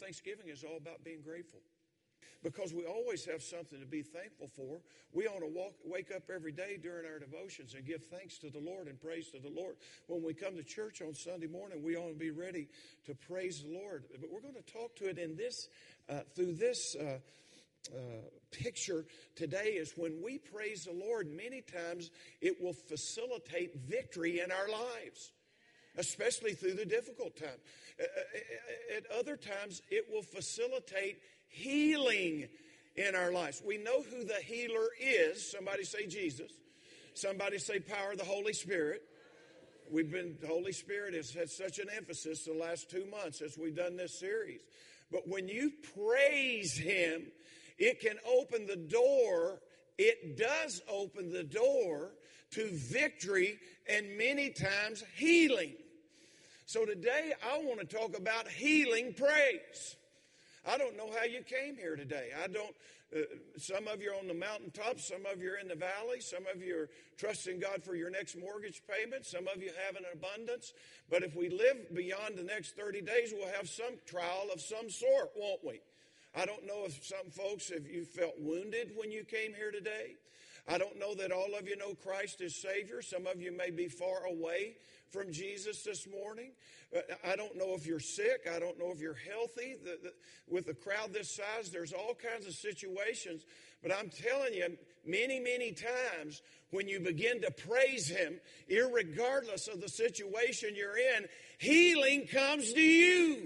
Thanksgiving is all about being grateful. Because we always have something to be thankful for. We ought to wake up every day during our devotions and give thanks to the Lord and praise to the Lord. When we come to church on Sunday morning, we ought to be ready to praise the Lord. But we're going to talk to it in this, through this picture today is when we praise the Lord, many times it will facilitate victory in our lives, especially through the difficult time. At other times, it will facilitate healing in our lives. We know who the healer is. Somebody say Jesus. Somebody say power of the Holy Spirit. The Holy Spirit has had such an emphasis the last 2 months as we've done this series. But when you praise Him, it can open the door. It does open the door to victory and many times healing. So today I want to talk about healing praise. I don't know how you came here today. Some of you are on the mountaintop. Some of you are in the valley. Some of you are trusting God for your next mortgage payment. Some of you have an abundance. But if we live beyond the next 30 days, we'll have some trial of some sort, won't we? I don't know if some folks, if you felt wounded when you came here today. I don't know that all of you know Christ as Savior. Some of you may be far away from Jesus this morning. I don't know if you're sick. I don't know if you're healthy. With a crowd this size, there's all kinds of situations. But I'm telling you, many, many times when you begin to praise Him, irregardless of the situation you're in, healing comes to you.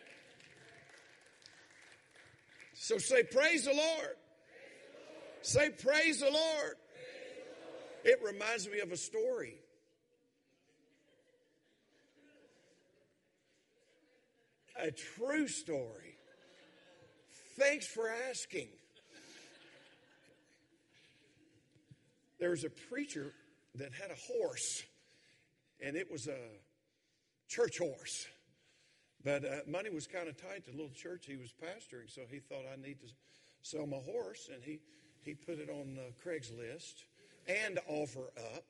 So say, praise the Lord. Say, praise the Lord. It reminds me of a story. A true story. Thanks for asking. There was a preacher that had a horse, and it was a church horse. But money was kind of tight to the little church he was pastoring, so he thought, I need to sell my horse, and he put it on Craigslist and OfferUp.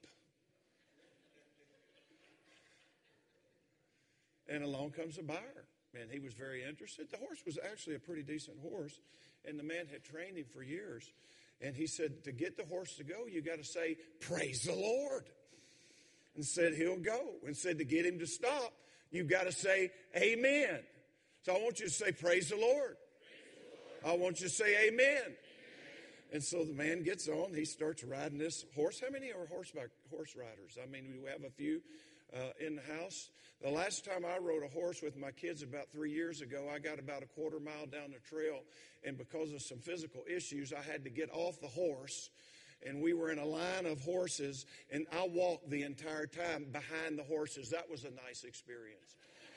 And along comes a buyer, and he was very interested. The horse was actually a pretty decent horse, and the man had trained him for years. And he said, to get the horse to go, you got to say, praise the Lord. And said, he'll go. And said, to get him to stop, you've got to say, amen. So I want you to say, praise the Lord. Praise the Lord. I want you to say, amen. Amen. And so the man gets on. He starts riding this horse. How many are horse riders? I mean, we have a few in the house. The last time I rode a horse with my kids about 3 years ago, I got about a quarter mile down the trail. And because of some physical issues, I had to get off the horse. And we were in a line of horses, and I walked the entire time behind the horses. That was a nice experience.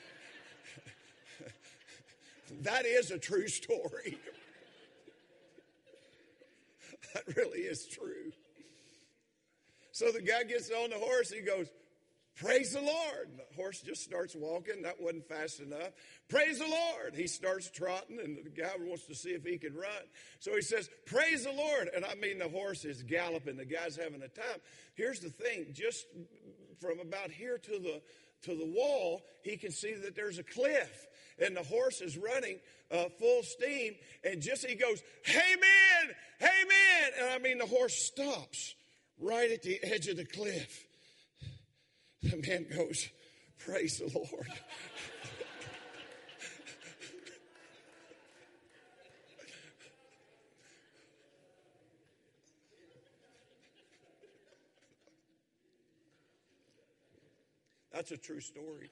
That is a true story. That really is true. So the guy gets on the horse, he goes, praise the Lord. And the horse just starts walking. That wasn't fast enough. Praise the Lord. He starts trotting, and the guy wants to see if he can run. So he says, praise the Lord. And I mean, the horse is galloping. The guy's having a time. Here's the thing. Just from about here to the wall, he can see that there's a cliff. And the horse is running full steam. And just he goes, amen, amen. And I mean, the horse stops right at the edge of the cliff. The man goes, praise the Lord. That's a true story.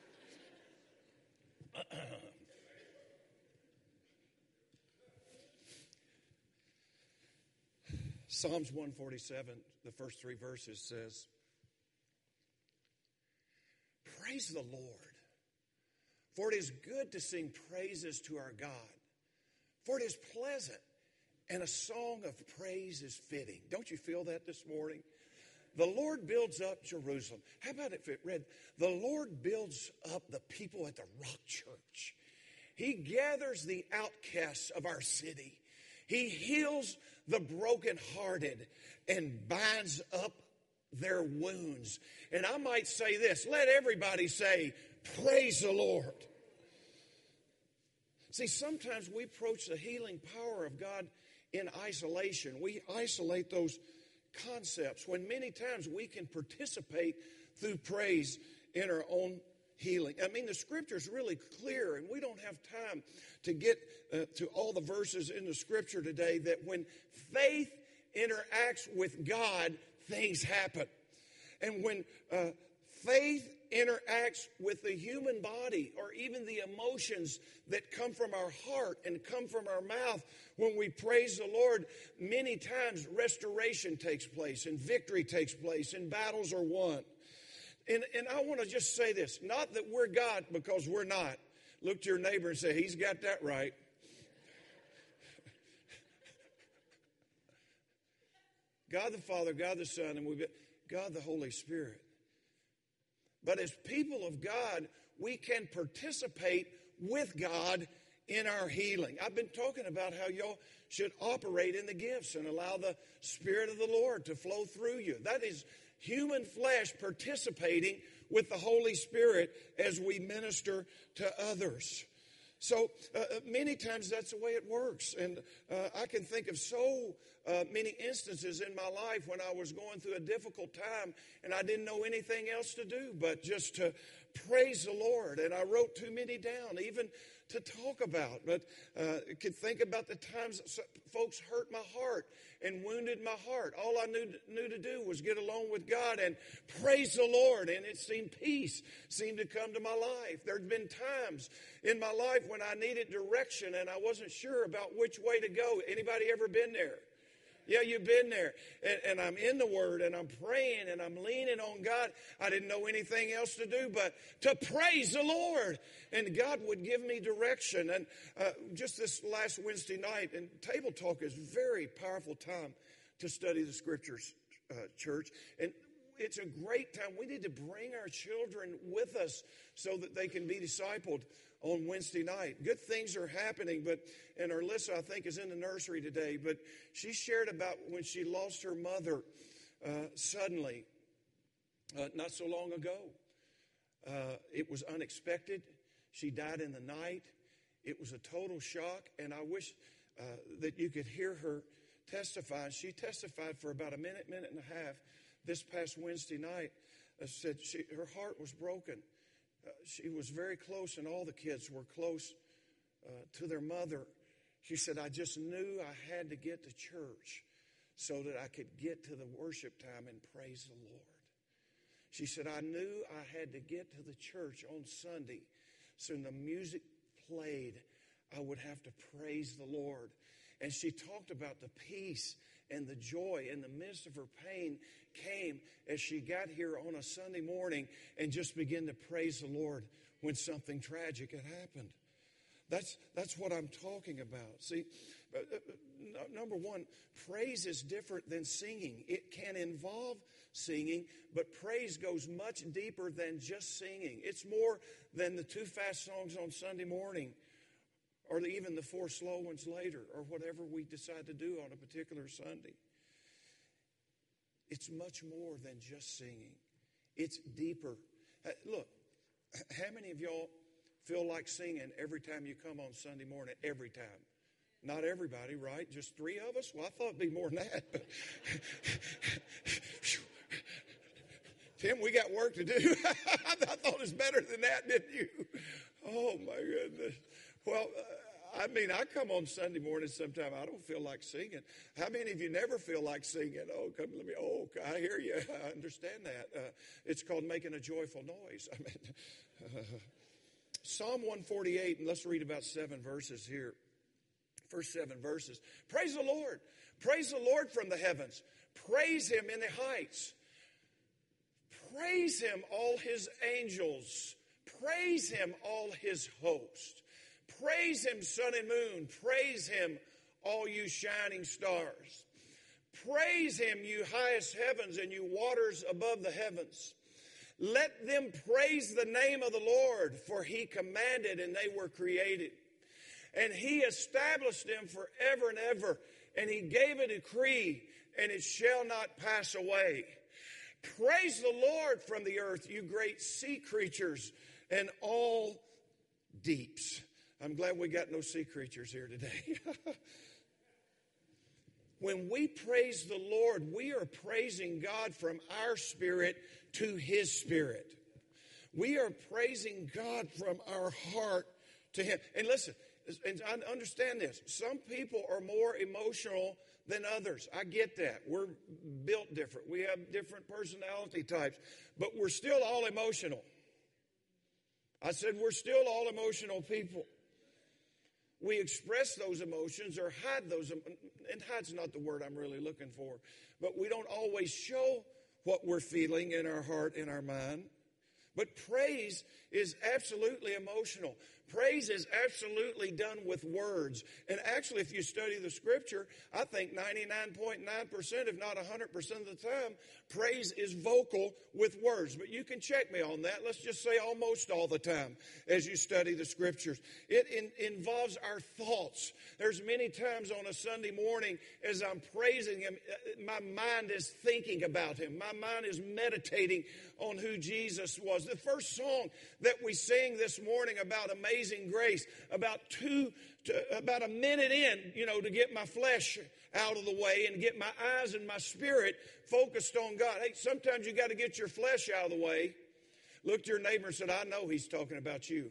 Psalms 147, the first 3 verses says, praise the Lord, for it is good to sing praises to our God, for it is pleasant, and a song of praise is fitting. Don't you feel that this morning? The Lord builds up Jerusalem. How about if it read, the Lord builds up the people at the Rock Church. He gathers the outcasts of our city. He heals the brokenhearted and binds up their wounds. And I might say this, let everybody say, praise the Lord. See, sometimes we approach the healing power of God in isolation. We isolate those concepts when many times we can participate through praise in our own healing. I mean, the scripture is really clear, and we don't have time to get to all the verses in the scripture today, that when faith interacts with God, things happen. And when faith interacts with the human body, or even the emotions that come from our heart and come from our mouth, when we praise the Lord, many times restoration takes place and victory takes place and battles are won. And I want to just say this, not that we're God, because we're not. Look to your neighbor and say, he's got that right. God the Father, God the Son, and God the Holy Spirit. But as people of God, we can participate with God in our healing. I've been talking about how y'all should operate in the gifts and allow the Spirit of the Lord to flow through you. That is human flesh participating with the Holy Spirit as we minister to others. So many times that's the way it works. And I can think of so many instances in my life when I was going through a difficult time and I didn't know anything else to do but just to praise the Lord. And I wrote too many down, even to talk about. But I could think about the times folks hurt my heart and wounded my heart. All I knew to do was get along with God and praise the Lord. And it seemed peace seemed to come to my life. There'd been times in my life when I needed direction and I wasn't sure about which way to go. Anybody ever been there? Yeah, you've been there. And I'm in the Word and I'm praying and I'm leaning on God. I didn't know anything else to do but to praise the Lord. And God would give me direction. And just this last Wednesday night, and Table Talk is a very powerful time to study the Scriptures, church. And it's a great time. We need to bring our children with us so that they can be discipled on Wednesday night. Good things are happening, and Alyssa, I think, is in the nursery today, but she shared about when she lost her mother suddenly, not so long ago. It was unexpected. She died in the night. It was a total shock, and I wish that you could hear her testify. She testified for about a minute and a half this past Wednesday night. Said her heart was broken. She was very close, and all the kids were close to their mother. She said, I just knew I had to get to church so that I could get to the worship time and praise the Lord. She said, I knew I had to get to the church on Sunday, so when the music played, I would have to praise the Lord. And she talked about the peace and the joy in the midst of her pain came as she got here on a Sunday morning and just began to praise the Lord when something tragic had happened. That's what I'm talking about. See, number one, praise is different than singing. It can involve singing, but praise goes much deeper than just singing. It's more than the 2 fast songs on Sunday morning, or even the 4 slow ones later, or whatever we decide to do on a particular Sunday. It's much more than just singing. It's deeper. Look, how many of y'all feel like singing every time you come on Sunday morning? Every time. Not everybody, right? Just 3 of us? Well, I thought it'd be more than that. But Tim, we got work to do. I thought it was better than that, didn't you? Oh, my goodness. Well, I mean, I come on Sunday morning sometime. I don't feel like singing. How many of you never feel like singing? Oh, come, let me. Oh, I hear you. I understand that. It's called making a joyful noise. I mean, Psalm 148, and let's read about 7 verses here. First 7 verses. Praise the Lord. Praise the Lord from the heavens. Praise Him in the heights. Praise Him, all His angels. Praise Him, all His hosts. Praise Him, sun and moon. Praise Him, all you shining stars. Praise Him, you highest heavens and you waters above the heavens. Let them praise the name of the Lord, for He commanded and they were created. And He established them forever and ever. And He gave a decree, and it shall not pass away. Praise the Lord from the earth, you great sea creatures and all deeps. I'm glad we got no sea creatures here today. When we praise the Lord, we are praising God from our spirit to His spirit. We are praising God from our heart to Him. And listen, and I understand this. Some people are more emotional than others. I get that. We're built different. We have different personality types. But we're still all emotional. I said we're still all emotional people. We express those emotions or hide those, and hide's not the word I'm really looking for, but we don't always show what we're feeling in our heart, in our mind. But praise is absolutely emotional. Praise is absolutely done with words. And actually, if you study the Scripture, I think 99.9%, if not 100% of the time, praise is vocal with words. But you can check me on that. Let's just say almost all the time as you study the Scriptures. It involves our thoughts. There's many times on a Sunday morning as I'm praising Him, my mind is thinking about Him. My mind is meditating on who Jesus was. The first song that we sing this morning about Amazing Grace, about a minute in, to get my flesh out of the way and get my eyes and my spirit focused on God. Hey, sometimes you got to get your flesh out of the way. Look to your neighbor and said, I know he's talking about you.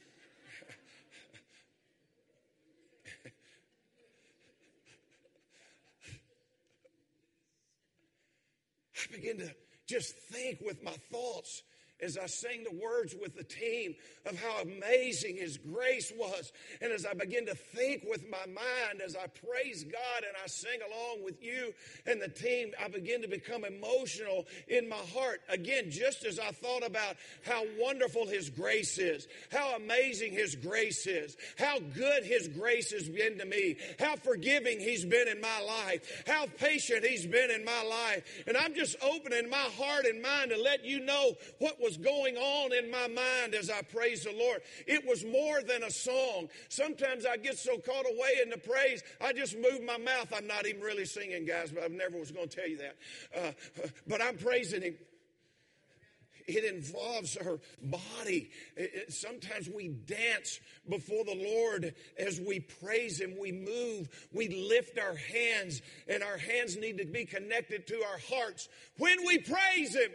I begin to just think with my thoughts as I sing the words with the team of how amazing His grace was. And as I begin to think with my mind, as I praise God and I sing along with you and the team, I begin to become emotional in my heart. Again, just as I thought about how wonderful His grace is, how amazing His grace is, how good His grace has been to me, how forgiving He's been in my life, how patient He's been in my life. And I'm just opening my heart and mind to let you know what was going on in my mind as I praise the Lord. It was more than a song. Sometimes I get so caught away in the praise, I just move my mouth. I'm not even really singing, guys, but I never was going to tell you that. But I'm praising Him. It involves our body. Sometimes we dance before the Lord as we praise Him. We move. We lift our hands, and our hands need to be connected to our hearts when we praise Him.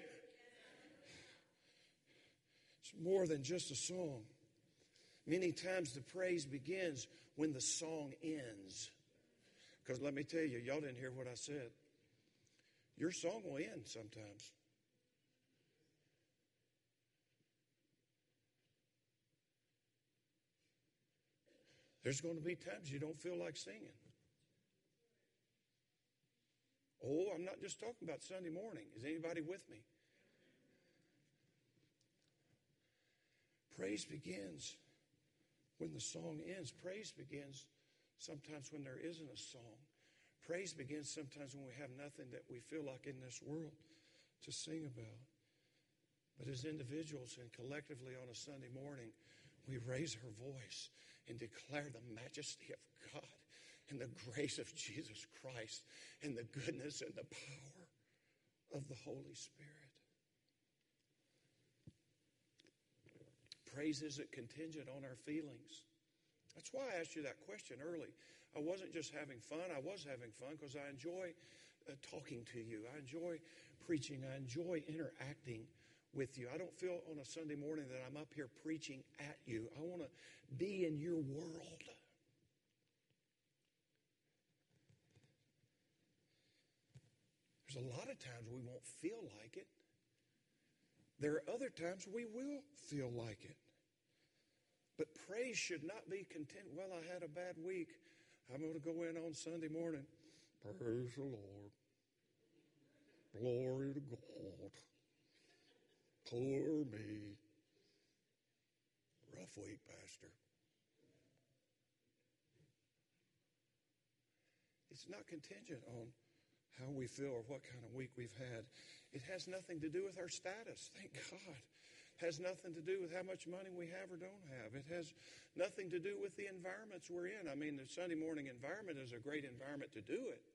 More than just a song. Many times the praise begins when the song ends. Because let me tell you, y'all didn't hear what I said. Your song will end sometimes. There's going to be times you don't feel like singing. Oh, I'm not just talking about Sunday morning. Is anybody with me? Praise begins when the song ends. Praise begins sometimes when there isn't a song. Praise begins sometimes when we have nothing that we feel like in this world to sing about. But as individuals and collectively on a Sunday morning, we raise our voice and declare the majesty of God and the grace of Jesus Christ and the goodness and the power of the Holy Spirit. Praise isn't contingent on our feelings. That's why I asked you that question early. I wasn't just having fun. I was having fun because I enjoy talking to you. I enjoy preaching. I enjoy interacting with you. I don't feel on a Sunday morning that I'm up here preaching at you. I want to be in your world. There's a lot of times we won't feel like it. There are other times we will feel like it. But praise should not be content. Well, I had a bad week. I'm going to go in on Sunday morning. Praise the Lord. Glory to God. Poor me. Rough week, Pastor. It's not contingent on how we feel or what kind of week we've had. It has nothing to do with our status. Thank God. Has nothing to do with how much money we have or don't have. It has nothing to do with the environments we're in. I mean, the Sunday morning environment is a great environment to do it.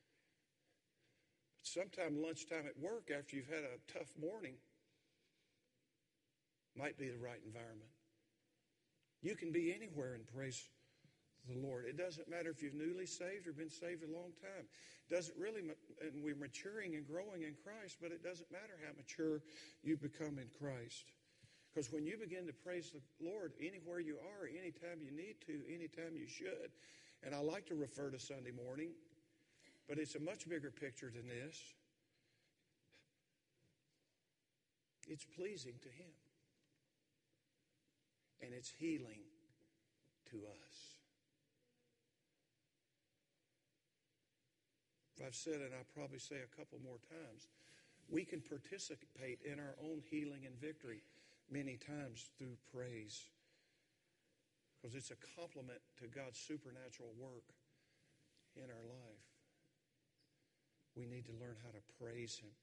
But sometime lunchtime at work after you've had a tough morning might be the right environment. You can be anywhere and praise the Lord. It doesn't matter if you've newly saved or been saved a long time. It doesn't really, and we're maturing and growing in Christ, but it doesn't matter how mature you become in Christ. Because when you begin to praise the Lord anywhere you are, anytime you need to, anytime you should, and I like to refer to Sunday morning, but it's a much bigger picture than this. It's pleasing to Him. And it's healing to us. If I've said it, I'll probably say a couple more times, we can participate in our own healing and victory many times through praise, because it's a complement to God's supernatural work in our life. We need to learn how to praise Him.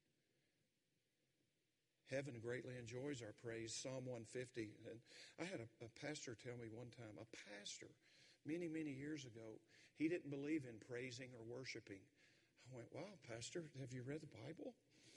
Heaven greatly enjoys our praise. Psalm 150. And I had a pastor tell me one time, a pastor, many, many years ago, he didn't believe in praising or worshiping. I went, wow, Pastor, have you read the Bible?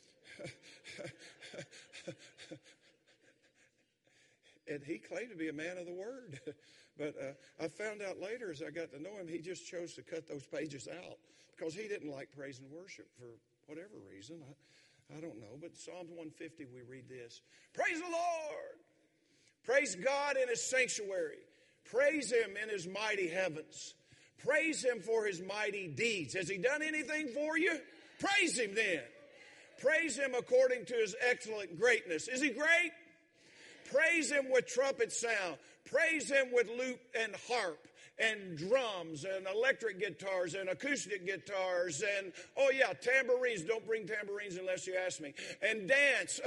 And he claimed to be a man of the Word. But I found out later as I got to know him, he just chose to cut those pages out because he didn't like praise and worship for whatever reason. I don't know. But Psalm 150, we read this. Praise the Lord. Praise God in His sanctuary. Praise Him in His mighty heavens. Praise Him for His mighty deeds. Has He done anything for you? Praise Him then. Praise Him according to His excellent greatness. Is He great? Praise Him with trumpet sound. Praise Him with lute and harp and drums and electric guitars and acoustic guitars and, oh yeah, tambourines. Don't bring tambourines unless you ask me. And dance.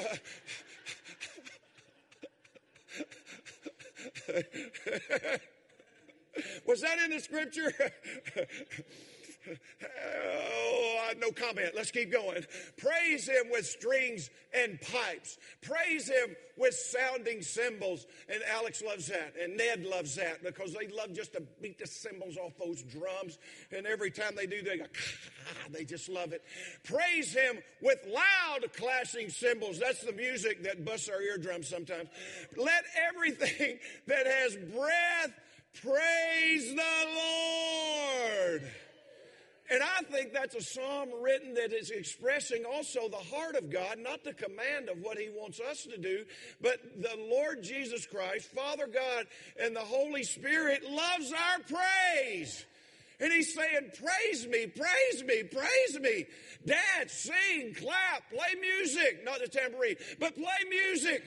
Was that in the scripture? Oh, no comment. Let's keep going. Praise Him with strings and pipes. Praise Him with sounding cymbals. And Alex loves that. And Ned loves that because they love just to beat the cymbals off those drums. And every time they do, they go, they just love it. Praise Him with loud clashing cymbals. That's the music that busts our eardrums sometimes. Let everything that has breath praise the Lord. And I think that's a psalm written that is expressing also the heart of God, not the command of what He wants us to do, but the Lord Jesus Christ, Father God, and the Holy Spirit loves our praise. And He's saying, praise me, praise me, praise me. Dance, sing, clap, play music. Not the tambourine, but play music.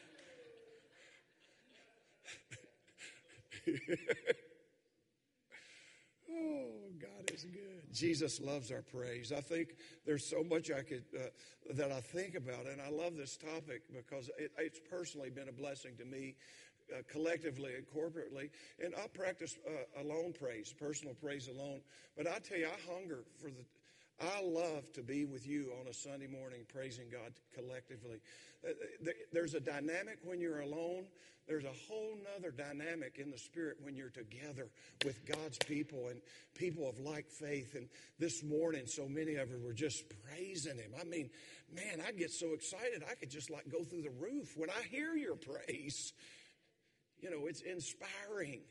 Oh, God is good. Jesus loves our praise. I think there's so much I could that I think about, and I love this topic because it's personally been a blessing to me, collectively and corporately. And I practice alone praise, personal praise alone. But I tell you, I love to be with you on a Sunday morning praising God collectively. There's a dynamic when you're alone. There's a whole nother dynamic in the Spirit when you're together with God's people and people of like faith. And this morning, so many of you were just praising Him. I mean, man, I get so excited. I could just go through the roof when I hear your praise. You know, it's inspiring.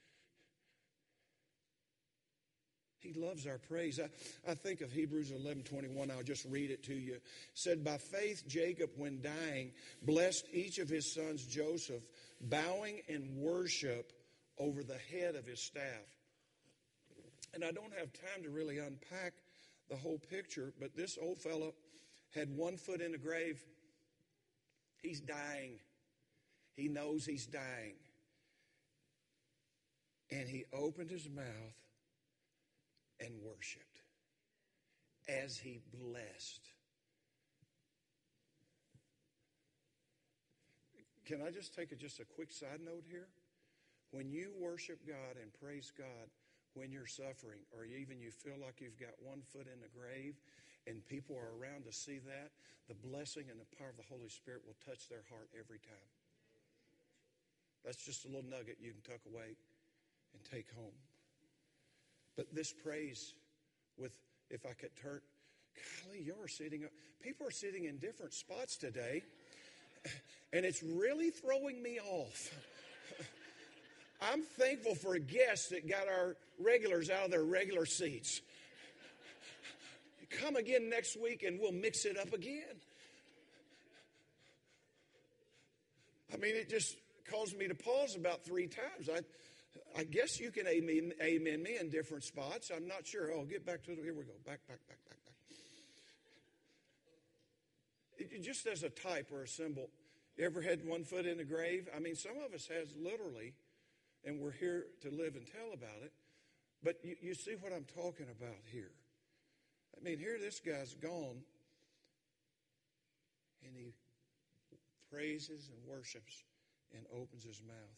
He loves our praise. I think of Hebrews 11:21. I'll just read it to you. It said, by faith, Jacob, when dying, blessed each of his sons, Joseph, bowing in worship over the head of his staff. And I don't have time to really unpack the whole picture, but this old fellow had one foot in the grave. He's dying. He knows he's dying. And he opened his mouth and worshiped as he blessed. Can I just take just a quick side note here? When you worship God and praise God when you're suffering, or even you feel like you've got one foot in the grave and people are around to see that, the blessing and the power of the Holy Spirit will touch their heart every time. That's just a little nugget you can tuck away and take home. But this praise with, if I could turn, golly, people are sitting in different spots today, and it's really throwing me off. I'm thankful for guests that got our regulars out of their regular seats. Come again next week and we'll mix it up again. I mean, it just caused me to pause about 3 times. I guess you can amen me in different spots. I'm not sure. Oh, get back to it. Here we go. Back. Just as a type or a symbol, you ever had one foot in the grave? I mean, some of us has literally, and we're here to live and tell about it. But you see what I'm talking about here. I mean, here this guy's gone, and he praises and worships and opens his mouth.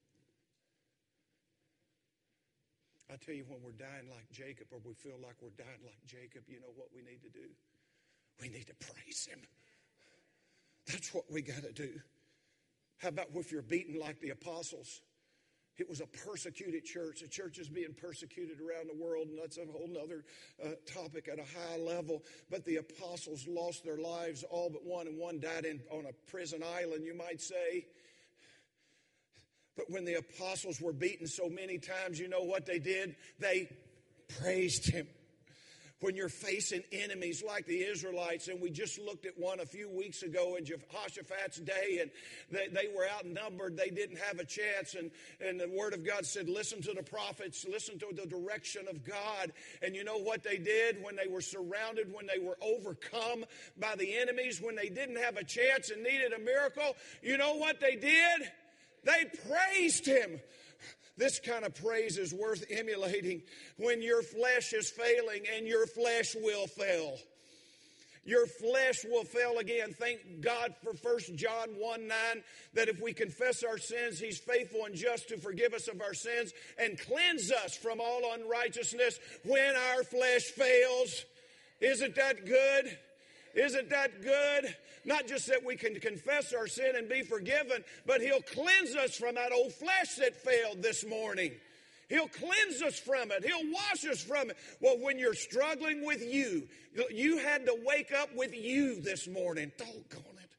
I tell you, when we're dying like Jacob, or we feel like we're dying like Jacob, you know what we need to do? We need to praise him. That's what we got to do. How about if you're beaten like the apostles? It was a persecuted church. The church is being persecuted around the world, and that's a whole other topic at a high level. But the apostles lost their lives, all but one, and one died on a prison island, you might say. But when the apostles were beaten so many times, you know what they did? They praised him. When you're facing enemies like the Israelites, and we just looked at one a few weeks ago in Jehoshaphat's day, and they were outnumbered. They didn't have a chance, and the Word of God said, listen to the prophets, listen to the direction of God. And you know what they did when they were surrounded, when they were overcome by the enemies, when they didn't have a chance and needed a miracle? You know what they did? They praised him. This kind of praise is worth emulating when your flesh is failing, and your flesh will fail. Your flesh will fail again. Thank God for 1 John 1:9, that if we confess our sins, he's faithful and just to forgive us of our sins and cleanse us from all unrighteousness when our flesh fails. Isn't that good? Isn't that good? Not just that we can confess our sin and be forgiven, but he'll cleanse us from that old flesh that failed this morning. He'll cleanse us from it. He'll wash us from it. Well, when you're struggling with you had to wake up with you this morning. Doggone it.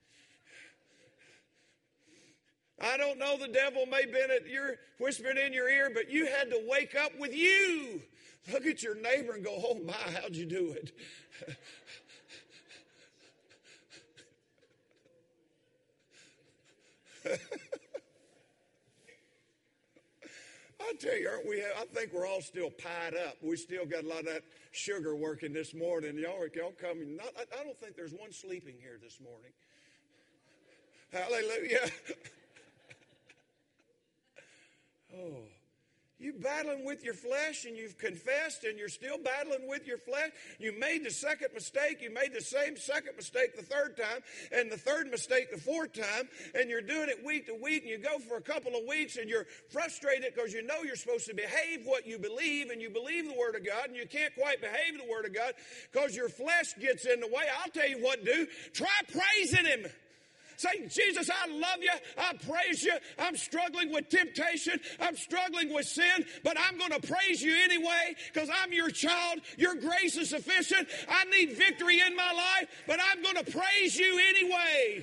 I don't know, the devil may have been whispering in your ear, but you had to wake up with you. Look at your neighbor and go, oh my, how'd you do it? I tell you, I think we're all still pied up. We still got a lot of that sugar working this morning. Y'all coming. I don't think there's one sleeping here this morning. Hallelujah. Oh. You battling with your flesh, and you've confessed, and you're still battling with your flesh. You made the second mistake. You made the same second mistake the third time, and the third mistake the fourth time, and you're doing it week to week, and you go for a couple of weeks, and you're frustrated because you know you're supposed to behave what you believe, and you believe the Word of God, and you can't quite behave the Word of God because your flesh gets in the way. I'll tell you what to do. Try praising him. Say, Jesus, I love you. I praise you. I'm struggling with temptation. I'm struggling with sin, but I'm going to praise you anyway because I'm your child. Your grace is sufficient. I need victory in my life, but I'm going to praise you anyway.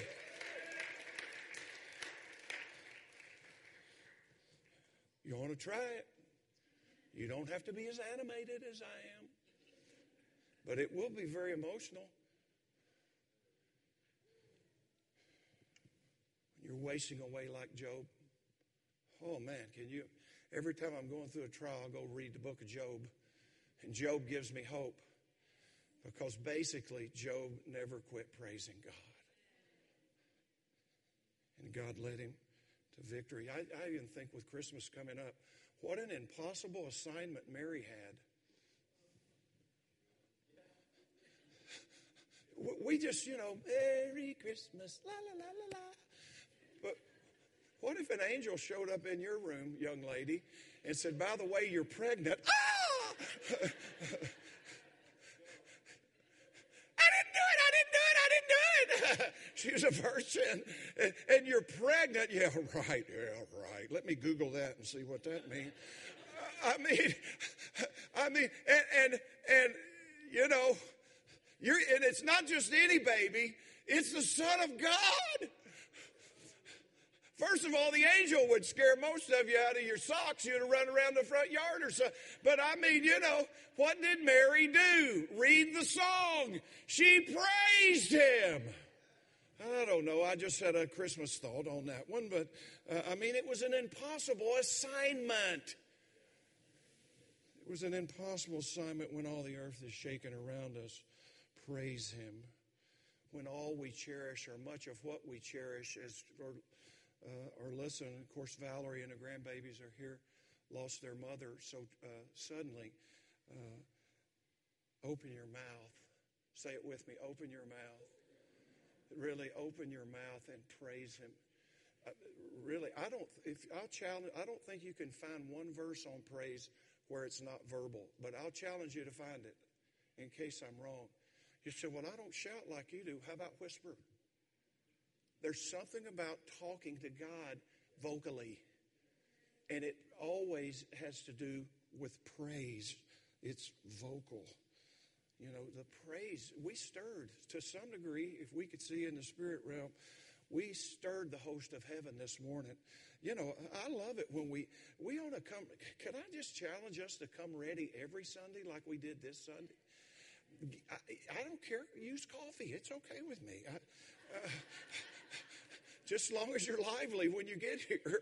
You want to try it? You don't have to be as animated as I am, but it will be very emotional. You're wasting away like Job. Oh, man, every time I'm going through a trial, I'll go read the book of Job. And Job gives me hope because basically Job never quit praising God. And God led him to victory. I even think with Christmas coming up, what an impossible assignment Mary had. We just, Merry Christmas, la, la, la, la, la. But what if an angel showed up in your room, young lady, and said, by the way, you're pregnant? Ah! I didn't do it. She was a virgin. And you're pregnant. Yeah, right. Let me Google that and see what that means. I mean, and and it's not just any baby. It's the Son of God. First of all, the angel would scare most of you out of your socks. You'd run around the front yard or so. But I mean, what did Mary do? Read the song. She praised him. I don't know. I just had a Christmas thought on that one. But, it was an impossible assignment. It was an impossible assignment when all the earth is shaking around us. Praise him. When all we cherish, or much of what we cherish, or listen, of course, Valerie and her grandbabies are here, lost their mother so suddenly. Open your mouth. Say it with me. Open your mouth. Really, open your mouth and praise him. Really, I don't think you can find one verse on praise where it's not verbal, but I'll challenge you to find it in case I'm wrong. You say, well, I don't shout like you do. How about whisper? There's something about talking to God vocally, and it always has to do with praise. It's vocal. The praise, we stirred to some degree, if we could see in the spirit realm, we stirred the host of heaven this morning. I love it when we ought to come. Can I just challenge us to come ready every Sunday like we did this Sunday? I don't care. Use coffee. It's okay with me. Just as long as you're lively when you get here.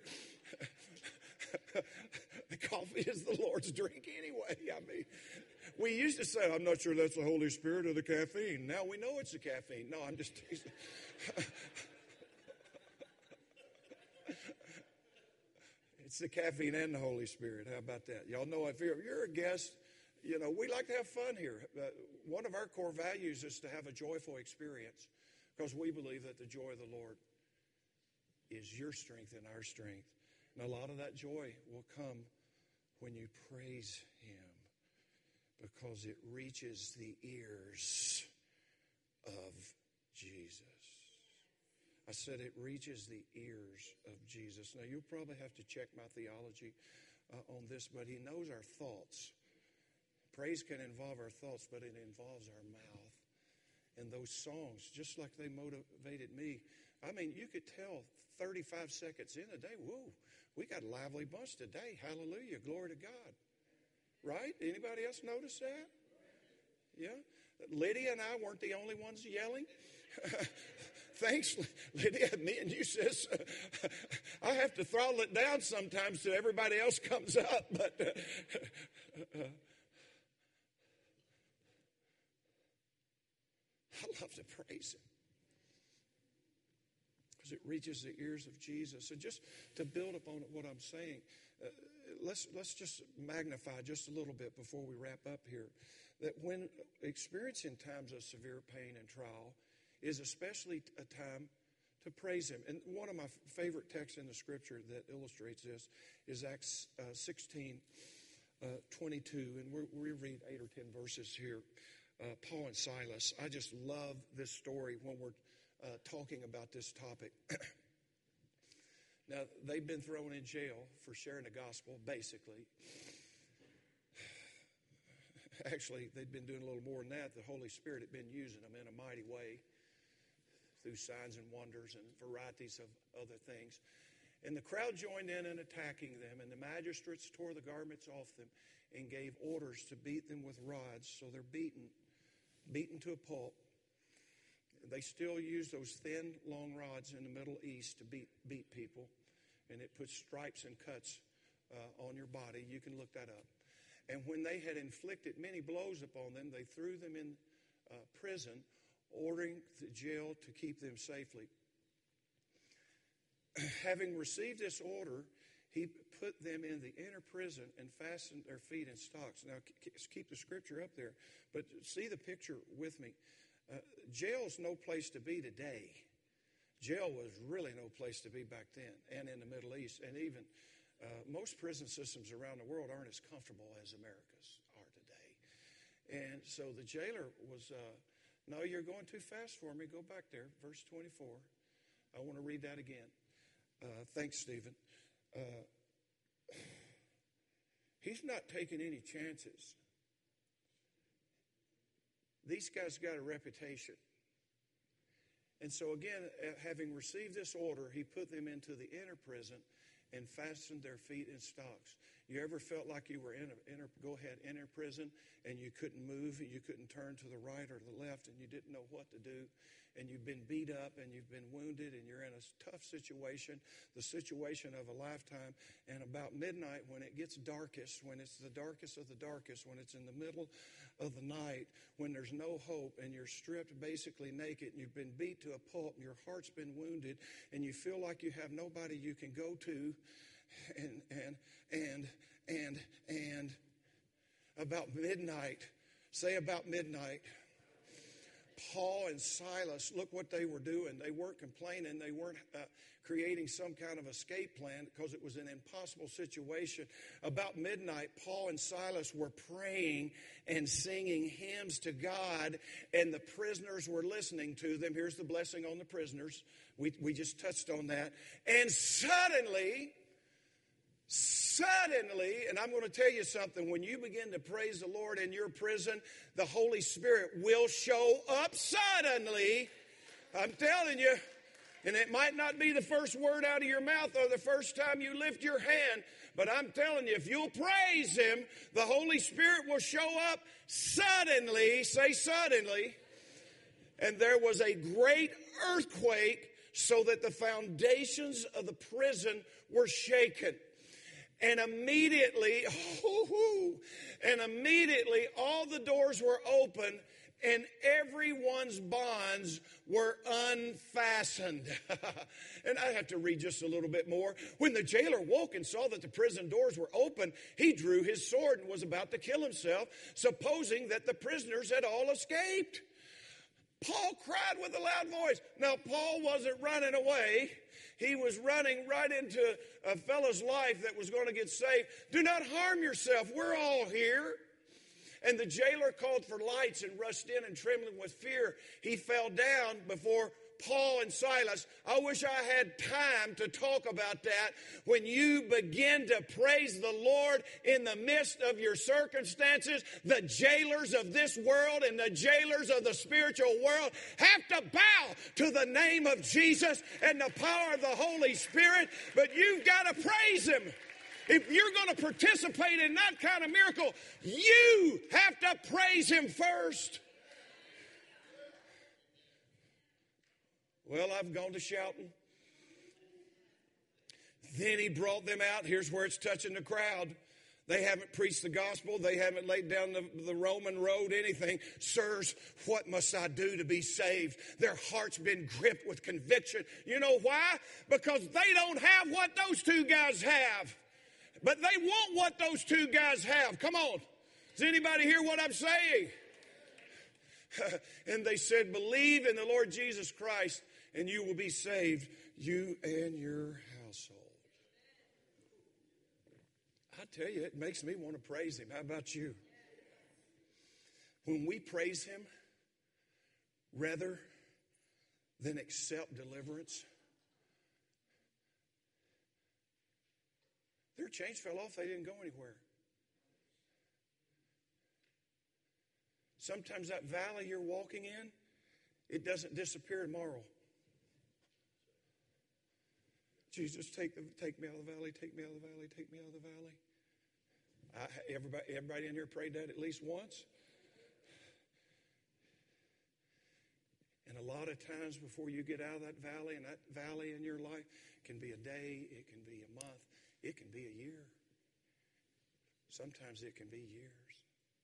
The coffee is the Lord's drink anyway. We used to say, I'm not sure that's the Holy Spirit or the caffeine. Now we know it's the caffeine. No, I'm just teasing. It's the caffeine and the Holy Spirit. How about that? Y'all know if you're a guest, we like to have fun here. One of our core values is to have a joyful experience because we believe that the joy of the Lord is your strength and our strength. And a lot of that joy will come when you praise him because it reaches the ears of Jesus. I said it reaches the ears of Jesus. Now, you'll probably have to check my theology on this, but he knows our thoughts. Praise can involve our thoughts, but it involves our mouth. And those songs, just like they motivated me, you could tell 35 seconds in a day, whoa, we got a lively bunch today. Hallelujah, glory to God. Right? Anybody else notice that? Yeah? Lydia and I weren't the only ones yelling. Thanks, Lydia. Me and you, sis. I have to throttle it down sometimes so everybody else comes up. But I love to praise him because it reaches the ears of Jesus. And just to build upon what I'm saying, let's just magnify just a little bit before we wrap up here, that when experiencing times of severe pain and trial is especially a time to praise him. And one of my favorite texts in the scripture that illustrates this is Acts 16, 22. And we read 8 or 10 verses here. Paul and Silas. I just love this story when we're talking about this topic. Now, they've been thrown in jail for sharing the gospel, basically. Actually, they'd been doing a little more than that. The Holy Spirit had been using them in a mighty way through signs and wonders and varieties of other things. And the crowd joined in attacking them, and the magistrates tore the garments off them and gave orders to beat them with rods. So they're beaten to a pulp. They still use those thin, long rods in the Middle East to beat people, and it puts stripes and cuts on your body. You can look that up. And when they had inflicted many blows upon them, they threw them in prison, ordering the jail to keep them safely. Having received this order, he put them in the inner prison and fastened their feet in stocks. Now, keep the scripture up there, but see the picture with me. Jail's no place to be today. Jail was really no place to be back then and in the Middle East. And even most prison systems around the world aren't as comfortable as America's are today. And so the jailer was, no, you're going too fast for me. Go back there, verse 24. I want to read that again. Thanks, Stephen. He's not taking any chances. These guys got a reputation. And so again, having received this order, he put them into the inner prison and fastened their feet in stocks. You ever felt like you were in inner prison, and you couldn't move, and you couldn't turn to the right or the left, and you didn't know what to do, and you've been beat up, and you've been wounded, and you're in a tough situation, the situation of a lifetime, and about midnight, when it gets darkest, when it's the darkest of the darkest, when it's in the middle of the night, when there's no hope, and you're stripped basically naked, and you've been beat to a pulp, and your heart's been wounded, and you feel like you have nobody you can go to, and about midnight, Paul and Silas, look what they were doing. They weren't complaining. They weren't creating some kind of escape plan because it was an impossible situation. About midnight, Paul and Silas were praying and singing hymns to God, and the prisoners were listening to them. Here's the blessing on the prisoners. We just touched on that. And suddenly, and I'm going to tell you something, when you begin to praise the Lord in your prison, the Holy Spirit will show up suddenly. I'm telling you. And it might not be the first word out of your mouth or the first time you lift your hand, but I'm telling you, if you'll praise Him, the Holy Spirit will show up suddenly. Say suddenly. And there was a great earthquake so that the foundations of the prison were shaken. And immediately all the doors were open and everyone's bonds were unfastened. And I have to read just a little bit more. When the jailer woke and saw that the prison doors were open, he drew his sword and was about to kill himself, supposing that the prisoners had all escaped. Paul cried with a loud voice. Now, Paul wasn't running away. He was running right into a fellow's life that was going to get saved. Do not harm yourself. We're all here. And the jailer called for lights and rushed in, and trembling with fear, he fell down before Paul and Silas. I wish I had time to talk about that. When you begin to praise the Lord in the midst of your circumstances, the jailers of this world and the jailers of the spiritual world have to bow to the name of Jesus and the power of the Holy Spirit. But you've got to praise Him. If you're going to participate in that kind of miracle, you have to praise Him first. Well, I've gone to shouting. Then he brought them out. Here's where it's touching the crowd. They haven't preached the gospel. They haven't laid down the Roman road, anything. Sirs, what must I do to be saved? Their heart's been gripped with conviction. You know why? Because they don't have what those two guys have. But they want what those two guys have. Come on. Does anybody hear what I'm saying? And they said, believe in the Lord Jesus Christ, and you will be saved, you and your household. I tell you, it makes me want to praise Him. How about you? When we praise Him, rather than accept deliverance, their chains fell off. They didn't go anywhere. Sometimes that valley you're walking in, it doesn't disappear tomorrow. Jesus, take me out of the valley, take me out of the valley, take me out of the valley. Everybody in here prayed that at least once. And a lot of times before you get out of that valley, and that valley in your life can be a day, it can be a month, it can be a year. Sometimes it can be years.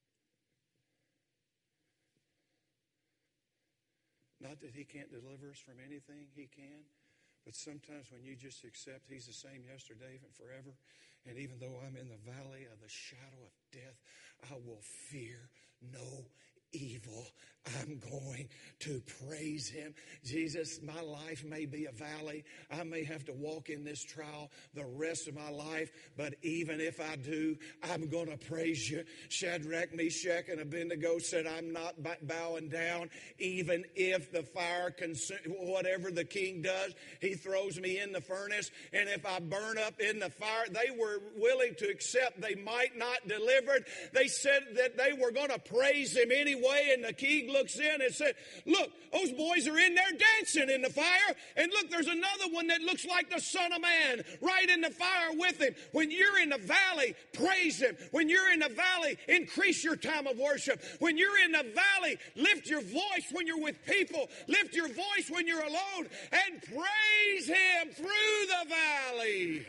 Not that He can't deliver us from anything, He can. But sometimes when you just accept He's the same yesterday and forever, and even though I'm in the valley of the shadow of death, I will fear no evil. I'm going to praise Him. Jesus, my life may be a valley. I may have to walk in this trial the rest of my life, but even if I do, I'm going to praise You. Shadrach, Meshach, and Abednego said, I'm not bowing down. Even if the fire consumes, whatever the king does, he throws me in the furnace, and if I burn up in the fire, they were willing to accept they might not deliver it. They said that they were going to praise Him anyway. anyway, and the king looks in and said, look, those boys are in there dancing in the fire. And look, there's another one that looks like the Son of Man right in the fire with him. When you're in the valley, praise him. When you're in the valley, increase your time of worship. When you're in the valley, lift your voice when you're with people. Lift your voice when you're alone and praise him through the valley.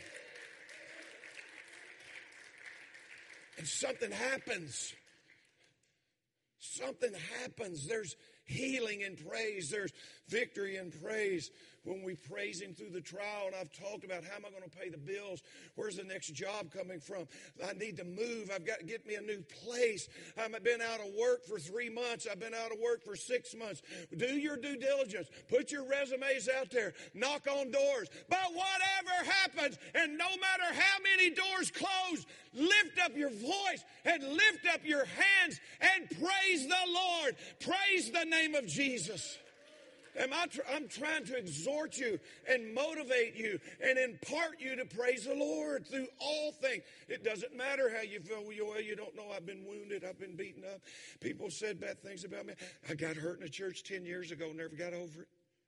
And something happens. Something happens. There's healing in praise. There's victory in praise. When we praise him through the trial, and I've talked about how am I going to pay the bills? Where's the next job coming from? I need to move. I've got to get me a new place. I've been out of work for 3 months. I've been out of work for 6 months. Do your due diligence. Put your resumes out there. Knock on doors. But whatever happens, and no matter how many doors close, lift up your voice and lift up your hands and praise the Lord. Praise the name of Jesus. I'm trying to exhort you and motivate you and impart you to praise the Lord through all things. It doesn't matter how you feel. Well, you don't know I've been wounded. I've been beaten up. People said bad things about me. I got hurt in a church 10 years ago, never got over it.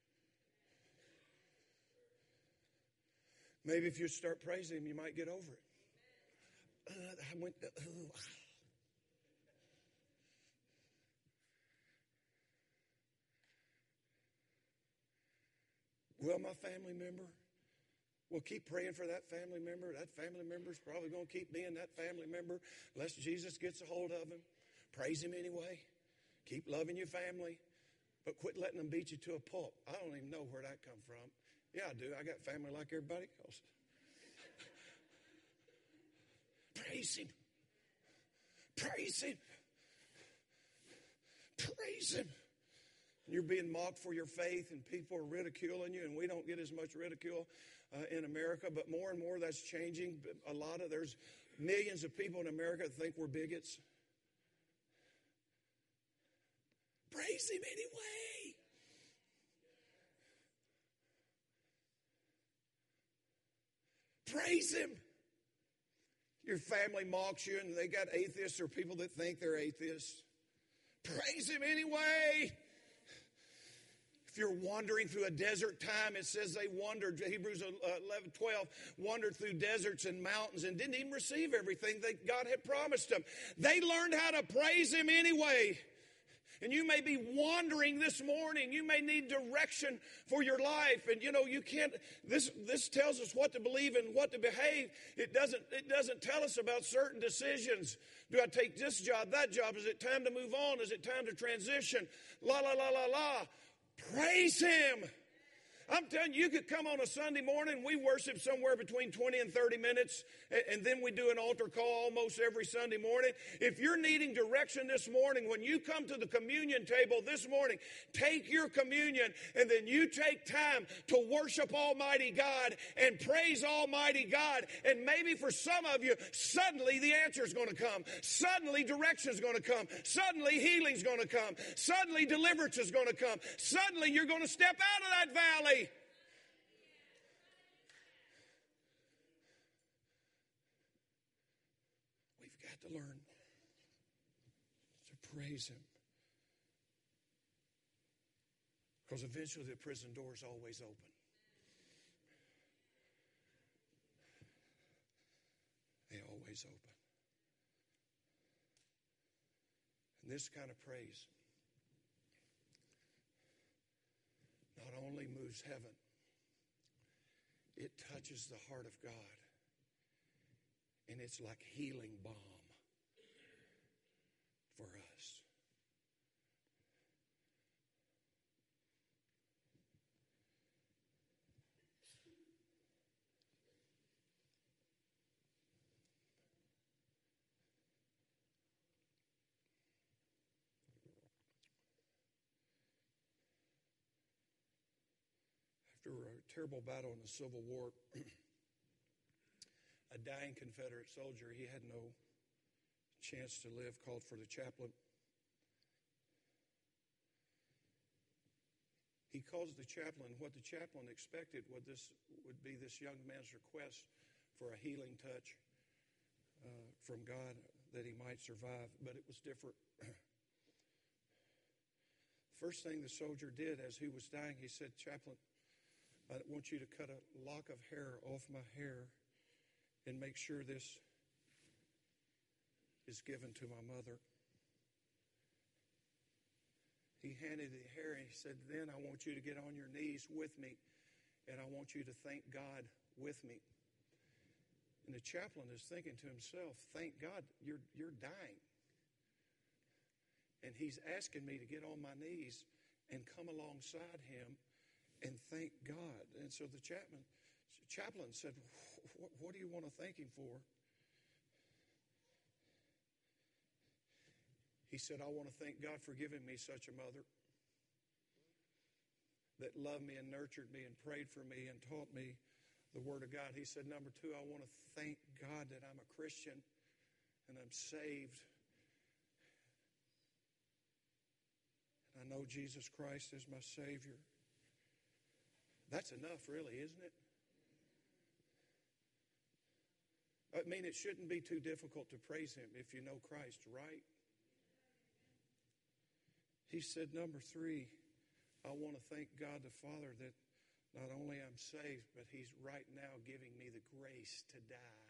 Maybe if you start praising him, you might get over it. Will my family member? Well, keep praying for that family member. That family member's probably going to keep being that family member unless Jesus gets a hold of him. Praise him anyway. Keep loving your family. But quit letting them beat you to a pulp. I don't even know where that come from. Yeah, I do. I got family like everybody else. Praise him. Praise him. Praise him. You're being mocked for your faith and people are ridiculing you, and we don't get as much ridicule in America, but more and more that's changing. There's millions of people in America that think we're bigots. Praise him anyway. Praise him. Your family mocks you and they got atheists or people that think they're atheists. Praise him anyway. If you're wandering through a desert time, it says they wandered, Hebrews 11:12, wandered through deserts and mountains and didn't even receive everything that God had promised them. They learned how to praise him anyway. And you may be wandering this morning. You may need direction for your life. And you can't, this tells us what to believe and what to behave. It doesn't tell us about certain decisions. Do I take this job, that job? Is it time to move on? Is it time to transition? La, la, la, la, la. Praise him. I'm telling you, you could come on a Sunday morning. We worship somewhere between 20 and 30 minutes, and then we do an altar call almost every Sunday morning. If you're needing direction this morning, when you come to the communion table this morning, take your communion, and then you take time to worship Almighty God and praise Almighty God. And maybe for some of you, suddenly the answer is going to come. Suddenly direction is going to come. Suddenly healing is going to come. Suddenly deliverance is going to come. Suddenly you're going to step out of that valley. To learn to praise him, because eventually the prison door is always open. They always open. And this kind of praise not only moves heaven, it touches the heart of God, and it's like healing balm for us. After a terrible battle in the Civil War, a dying Confederate soldier, he had no chance to live, called for the chaplain. He calls the chaplain. What the chaplain expected would be this young man's request for a healing touch from God that he might survive, but it was different. First thing the soldier did as he was dying, he said, "Chaplain, I want you to cut a lock of hair off my hair and make sure this is given to my mother." He handed the hair and he said, "Then I want you to get on your knees with me and I want you to thank God with me." And the chaplain is thinking to himself, "Thank God, you're dying. And he's asking me to get on my knees and come alongside him and thank God." And so the chaplain said, "What do you want to thank him for?" He said, "I want to thank God for giving me such a mother that loved me and nurtured me and prayed for me and taught me the Word of God." He said, "Number two, I want to thank God that I'm a Christian and I'm saved. And I know Jesus Christ is my Savior." That's enough, really, isn't it? I mean, it shouldn't be too difficult to praise Him if you know Christ, right? He said, "Number three, I want to thank God the Father that not only I'm saved, but He's right now giving me the grace to die."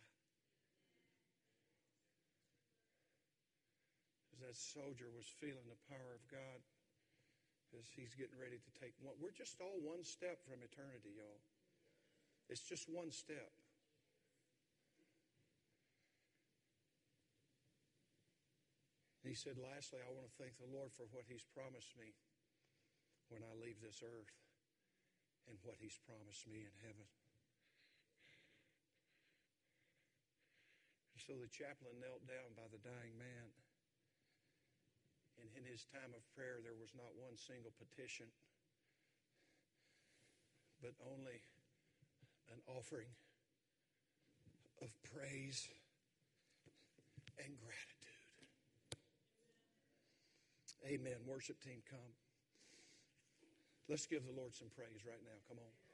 As that soldier was feeling the power of God as he's getting ready to take one. We're just all one step from eternity, y'all. It's just one step. He said, "Lastly, I want to thank the Lord for what He's promised me when I leave this earth and what He's promised me in heaven." And so the chaplain knelt down by the dying man. And in his time of prayer, there was not one single petition, but only an offering of praise and gratitude. Amen. Worship team, come. Let's give the Lord some praise right now. Come on.